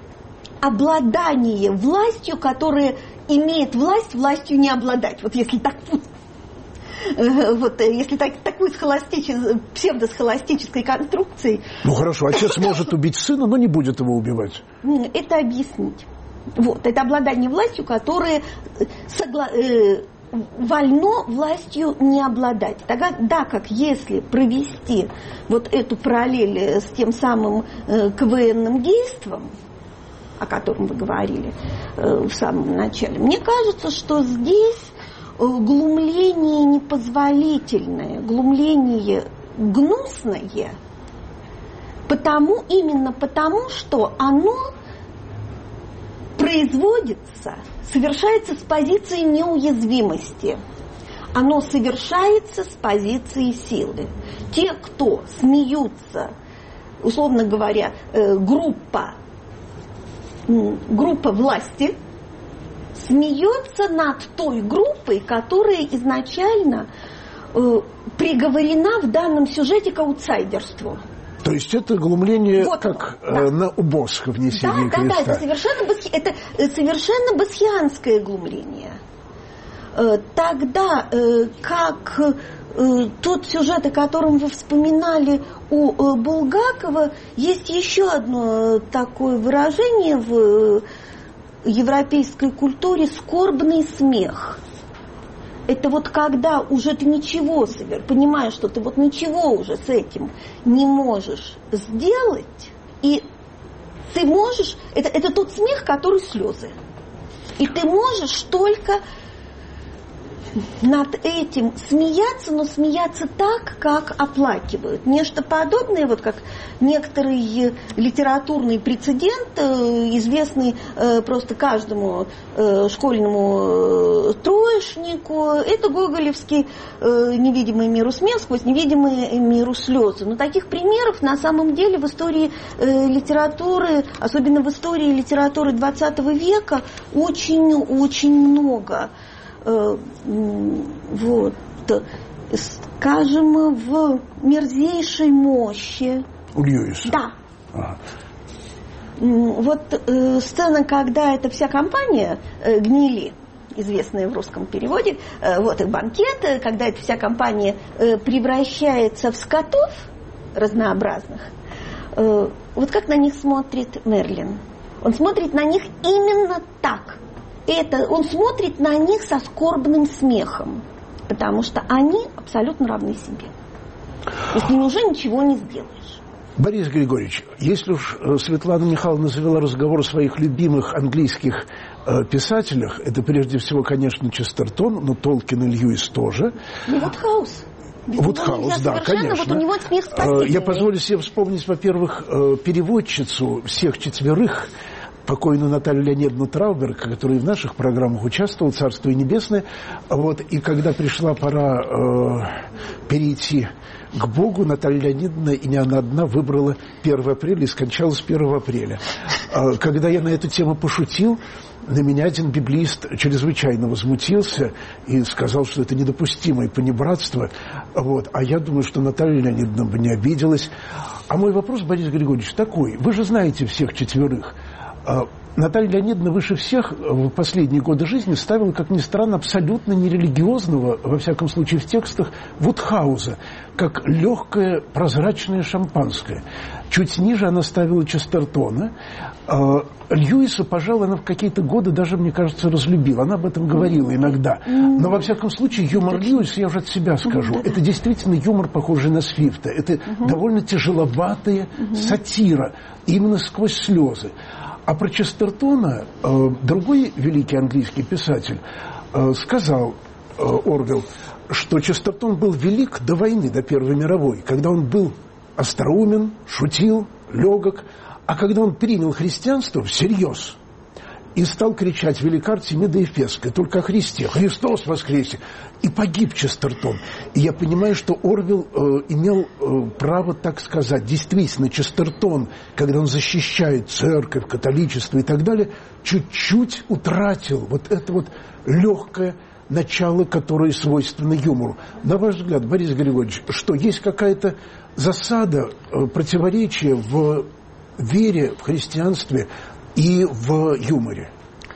обладание властью, которое имеет власть, властью не обладать. Вот если так, вот, если так, такой схоластической, псевдосхоластической конструкцией... Ну хорошо, отец может убить сына, но не будет его убивать. Это объяснить. Вот, это обладание властью, которое согла... вольно властью не обладать. Тогда, да, как если провести вот эту параллель с тем самым КВНным действом, о котором вы говорили в самом начале. Мне кажется, что здесь глумление непозволительное, глумление гнусное, потому, именно потому, что оно производится, совершается с позиции неуязвимости. Оно совершается с позиции силы. Те, кто смеются, условно говоря, группа, группа власти, смеется над той группой, которая изначально э, приговорена в данном сюжете к аутсайдерству. То есть это глумление вот, как да. э, на убоск внесение да, креста. Да, да, это совершенно, басхи, это совершенно басхианское глумление. Э, тогда э, как э, тот сюжет, о котором вы вспоминали у э, Булгакова, есть еще одно такое выражение в европейской культуре — скорбный смех. Это вот когда уже ты ничего себе, понимаешь, что ты вот ничего уже с этим не можешь сделать, и ты можешь, это, это тот смех, который слезы. И ты можешь только над этим смеяться, но смеяться так, как оплакивают. Нечто подобное, вот как некоторый литературный прецедент, известный просто каждому школьному троечнику, это гоголевский невидимый миру смех сквозь невидимые миру слезы. Но таких примеров на самом деле в истории литературы, особенно в истории литературы двадцатого века, очень-очень много. Вот, скажем, в «Мерзейшей мощи». У Льюиса? Да. Ага. Вот э, сцена, когда эта вся компания э, гнили, известная в русском переводе, э, вот их банкет, э, когда эта вся компания э, превращается в скотов разнообразных, э, вот как на них смотрит Мерлин. Он смотрит на них именно так. Это, он смотрит на них со скорбным смехом, потому что они абсолютно равны себе. И с ними уже ничего не сделаешь. Борис Григорьевич, если уж Светлана Михайловна завела разговор о своих любимых английских э, писателях, это прежде всего, конечно, Честертон, но Толкин и Льюис тоже. И Вудхаус. Вудхаус, да, конечно. Вот у него смех спасительный. Я позволю себе вспомнить, во-первых, переводчицу всех четверых, покойную Наталью Леонидовну Трауберг, которая в наших программах участвовала, «Царство небесное». Вот, и когда пришла пора э, перейти к Богу, Наталья Леонидовна, и не она одна, выбрала первое апреля и скончалась первого апреля. Э, когда я на эту тему пошутил, на меня один библеист чрезвычайно возмутился и сказал, что это недопустимое понебратство. Вот. А я думаю, что Наталья Леонидовна бы не обиделась. А мой вопрос, Борис Григорьевич, такой. Вы же знаете всех четверых. Наталья Леонидовна выше всех в последние годы жизни ставила, как ни странно, абсолютно нерелигиозного, во всяком случае в текстах, Вудхауза, как легкое прозрачное шампанское. Чуть ниже она ставила Честертона. Льюиса, пожалуй, она в какие-то годы даже, мне кажется, разлюбила. Она об этом говорила иногда. Но, во всяком случае, юмор Льюиса, я уже от себя скажу, это действительно юмор, похожий на Свифта. Это довольно тяжеловатая сатира, именно сквозь слезы. А про Честертона э, другой великий английский писатель э, сказал, э, Орвелл, что Честертон был велик до войны, до Первой мировой, когда он был остроумен, шутил, легок, а когда он принял христианство всерьез и стал кричать «Велика Артемида Ефесская», только о Христе, «Христос воскресе!» И погиб Честертон. И я понимаю, что Орвелл э, имел э, право так сказать. Действительно, Честертон, когда он защищает церковь, католичество и так далее, чуть-чуть утратил вот это вот легкое начало, которое свойственно юмору. На ваш взгляд, Борис Григорьевич, что есть какая-то засада, э, противоречие в вере, в христианстве и в юморе?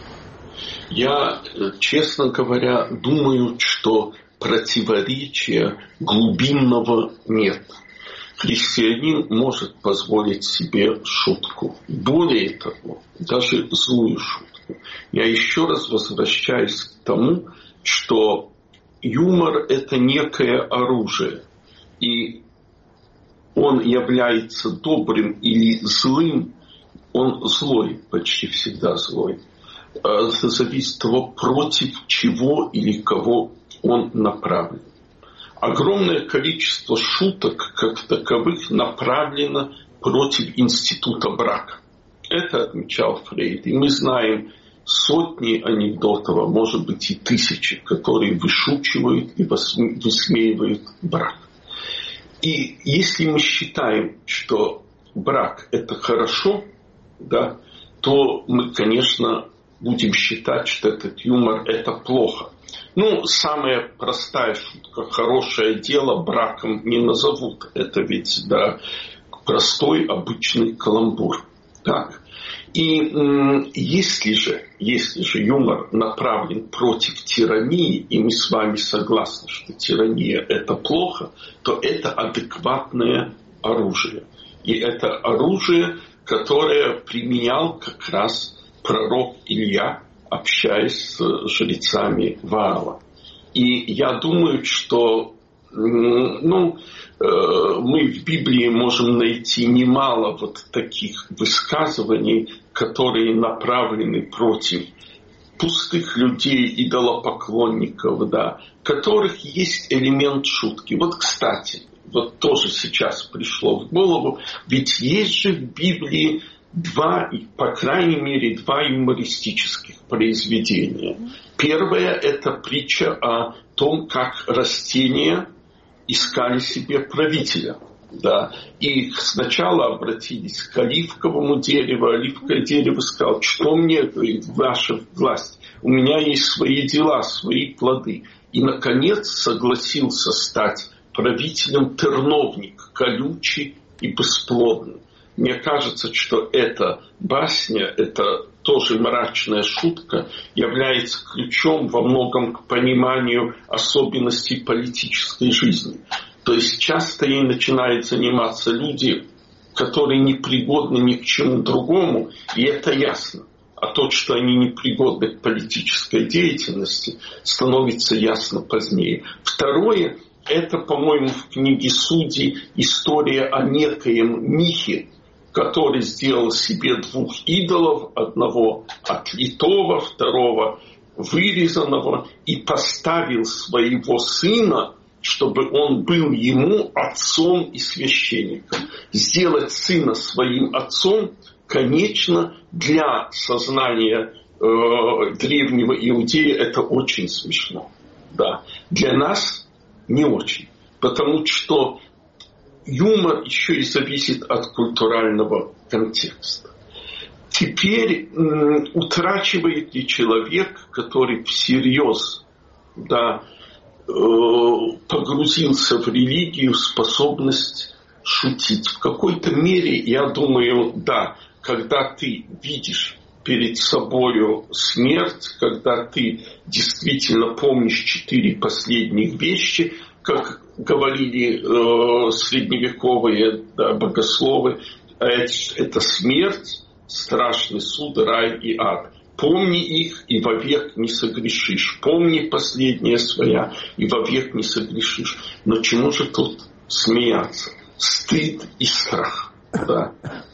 Я, честно говоря, думаю, что противоречия глубинного нет. Христианин может позволить себе шутку. Более того, даже злую шутку. Я еще раз возвращаюсь к тому, что юмор – это некое оружие. И он является добрым или злым он злой, почти всегда злой. Это зависит от того, против чего или кого он направлен. Огромное количество шуток, как таковых, направлено против института брака. Это отмечал Фрейд. И мы знаем сотни анекдотов, а может быть и тысячи, которые вышучивают и высмеивают брак. И если мы считаем, что брак – это хорошо, да, то мы, конечно, будем считать, что этот юмор – это плохо. Ну, самая простая шутка: хорошее дело браком не назовут. Это ведь, да, простой обычный каламбур. Так. И м, если же, если же юмор направлен против тирании, и мы с вами согласны, что тирания – это плохо, то это адекватное оружие. И это оружие, которое применял как раз пророк Илья, общаясь с жрецами Ваала. И я думаю, что ну, мы в Библии можем найти немало вот таких высказываний, которые направлены против пустых людей, идолопоклонников, да, в которых есть элемент шутки. Вот, кстати, вот тоже сейчас пришло в голову, ведь есть же в Библии два, по крайней мере, два юмористических произведения. Первое – это притча о том, как растения искали себе правителя. Да. И сначала обратились к оливковому дереву. Оливковое дерево сказало: что мне, говорит, ваша власть? У меня есть свои дела, свои плоды. И, наконец, согласился стать правителем терновник, колючий и бесплодный. Мне кажется, что эта басня, это тоже мрачная шутка, является ключом во многом к пониманию особенностей политической жизни. То есть часто ей начинают заниматься люди, которые не пригодны ни к чему другому, и это ясно. А то, что они не пригодны к политической деятельности, становится ясно позднее. Второе, это, по-моему, в книге Судей история о некоем Михе, который сделал себе двух идолов, одного отлитого, второго вырезанного, и поставил своего сына, чтобы он был ему отцом и священником. Сделать сына своим отцом, конечно, для сознания э, древнего иудея это очень смешно. Да. Для нас не очень, потому что юмор еще и зависит от культурального контекста. Теперь м, утрачивает ли человек, который всерьез, да, э, погрузился в религию, способность шутить? В какой-то мере, я думаю, да, когда ты видишь перед собою смерть, когда ты действительно помнишь четыре последних вещи, как говорили э, средневековые, да, богословы, это смерть, страшный суд, рай и ад. Помни их, и вовек не согрешишь. Помни последнее своя, и вовек не согрешишь. Но чему же тут смеяться? Стыд и страх. Да.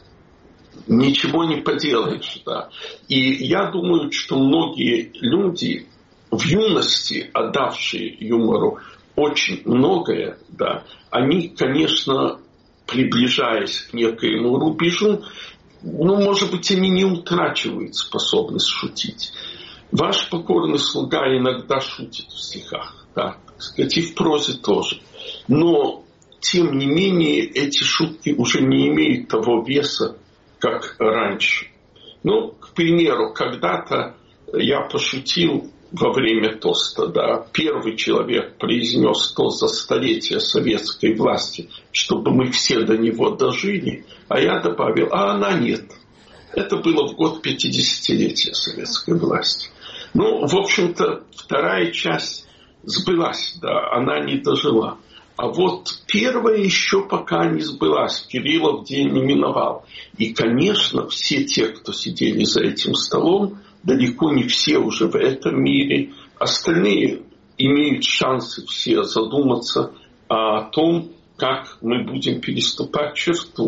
Ничего не поделаешь. Да. И я думаю, что многие люди в юности, отдавшие юмору очень многое, да, они, конечно, приближаясь к некоему рубежу, ну, может быть, они не утрачивают способность шутить. Ваш покорный слуга иногда шутит в стихах, да, так сказать, и в прозе тоже. Но, тем не менее, эти шутки уже не имеют того веса, как раньше. Ну, к примеру, когда-то я пошутил во время тоста, да, первый человек произнес тост за столетие советской власти, чтобы мы все до него дожили, а я добавил: а она нет. Это было в год пятидесятилетия советской власти. Ну, в общем-то, вторая часть сбылась, да, она не дожила. А вот первая еще пока не сбылась, Кириллов день не миновал. И, конечно, все те, кто сидели за этим столом, далеко не все уже в этом мире. Остальные имеют шансы все задуматься о том, как мы будем переступать черту.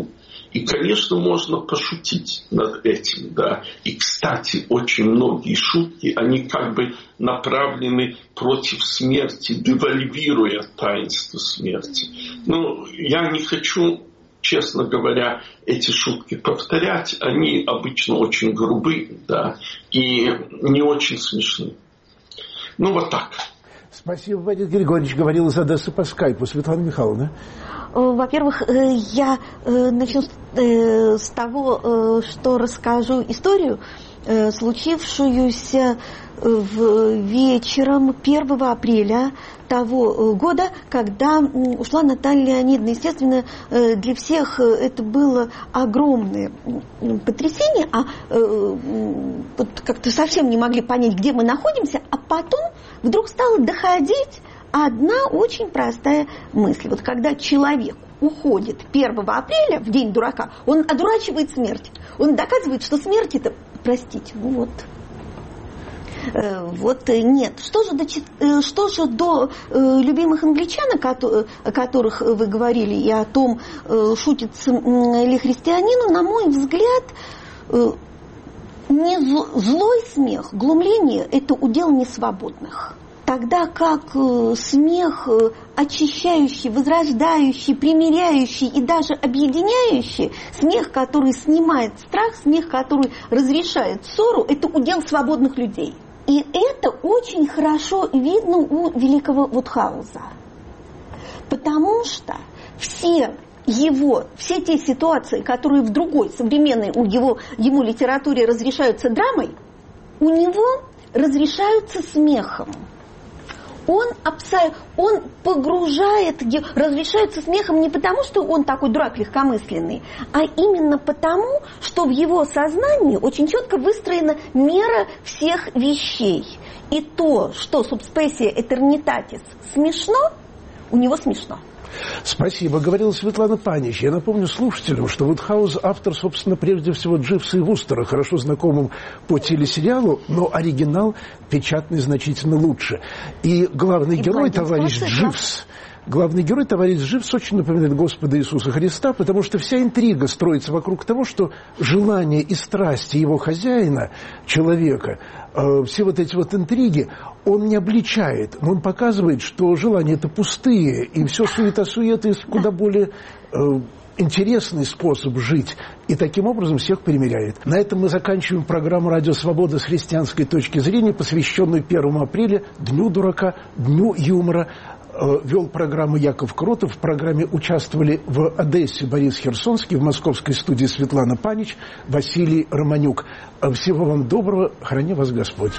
И, конечно, можно пошутить над этим, да. И, кстати, очень многие шутки, они как бы направлены против смерти, девальвируя таинство смерти. Ну, я не хочу, честно говоря, эти шутки повторять. Они обычно очень грубы, да, и не очень смешны. Ну, вот так. Спасибо, Вадим Григорьевич. Говорил из Одессы по скайпу. Светлана Михайловна. Во-первых, я начну с того, что расскажу историю, случившуюся в вечером первого апреля того года, когда ушла Наталья Леонидовна. Естественно, для всех это было огромное потрясение, а вот как-то совсем не могли понять, где мы находимся, а потом вдруг стало доходить одна очень простая мысль. Вот когда человек уходит первого апреля, в день дурака, он одурачивает смерть. Он доказывает, что смерть это, простите, ну вот, вот нет. Что же до, что же до любимых англичан, о которых вы говорили, и о том, шутится ли христианину, на мой взгляд, не злой смех, глумление – это удел несвободных. Тогда как смех очищающий, возрождающий, примиряющий и даже объединяющий, смех, который снимает страх, смех, который разрешает ссору, это удел свободных людей. И это очень хорошо видно у великого Вудхауза. Потому что все его, все те ситуации, которые в другой современной у его, ему литературе разрешаются драмой, у него разрешаются смехом. Он, он погружает, разрешается смехом не потому, что он такой дурак легкомысленный, а именно потому, что в его сознании очень четко выстроена мера всех вещей. И то, что subspecie eternitatis смешно, у него смешно. Спасибо. Говорила Светлана Панич. Я напомню слушателям, что Вудхауз автор, собственно, прежде всего Дживса и Вустера, хорошо знакомым по телесериалу, но оригинал печатный значительно лучше. И главный и герой, товарищ Дживс, главный герой, товарищ Дживс, очень напоминает Господа Иисуса Христа, потому что вся интрига строится вокруг того, что желания и страсти его хозяина, человека, э, все вот эти вот интриги, он не обличает, но он показывает, что желания это пустые, и все суета-сует есть куда более э, интересный способ жить, и таким образом всех примиряет. На этом мы заканчиваем программу «Радио Свобода» с христианской точки зрения, посвященную первому апреля, Дню дурака, Дню юмора. Вел программу Яков Кротов. В программе участвовали в Одессе Борис Херсонский, в московской студии Светлана Панич, Василий Романюк. Всего вам доброго, храни вас Господь.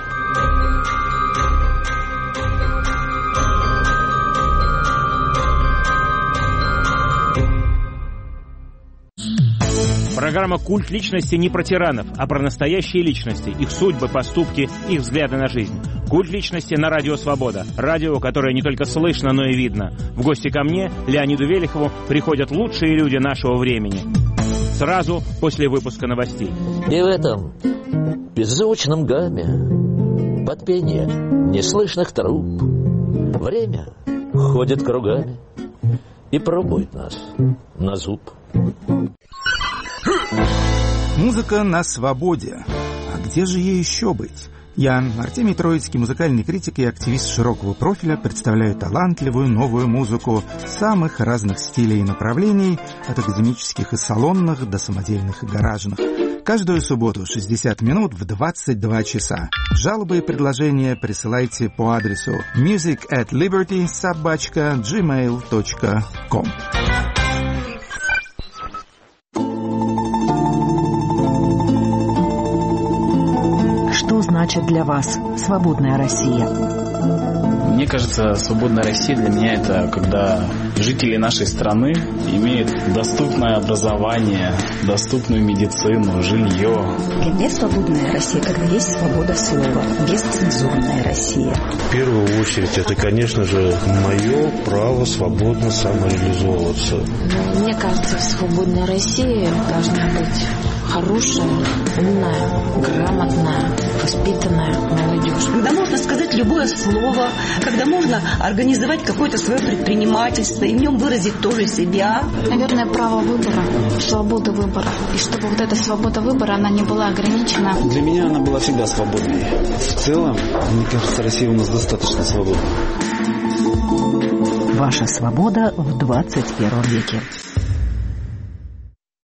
Программа «Культ личности» не про тиранов, а про настоящие личности, их судьбы, поступки, их взгляды на жизнь. «Культ личности» на Радио Свобода. Радио, которое не только слышно, но и видно. В гости ко мне, Леониду Велихову, приходят лучшие люди нашего времени. Сразу после выпуска новостей. И в этом беззвучном гамме, под пение неслышных труб, время ходит кругами и пробует нас на зуб. Музыка на свободе. А где же ей еще быть? Я, Артемий Троицкий, музыкальный критик и активист широкого профиля, представляю талантливую новую музыку самых разных стилей и направлений, от академических и салонных до самодельных и гаражных. Каждую субботу шестьдесят минут в двадцать два часа. Жалобы и предложения присылайте по адресу music at liberty собака gmail точка com. Что значит для вас свободная Россия? Мне кажется, свободная Россия для меня это когда жители нашей страны имеют доступное образование, доступную медицину, жилье. Для меня свободная Россия, когда есть свобода слова, бесцензурная Россия. В первую очередь, это, конечно же, мое право свободно самореализовываться. Мне кажется, свободная Россия должна быть хорошая, умная, грамотная, воспитанная молодежь. Когда можно сказать любое слово, когда можно организовать какое-то свое предпринимательство и в нем выразить тоже себя. Наверное, право выбора, свободы выбора. И чтобы вот эта свобода выбора, она не была ограничена. Для меня она была всегда свободной. В целом, мне кажется, Россия у нас достаточно свободна. Ваша свобода в двадцать первом веке.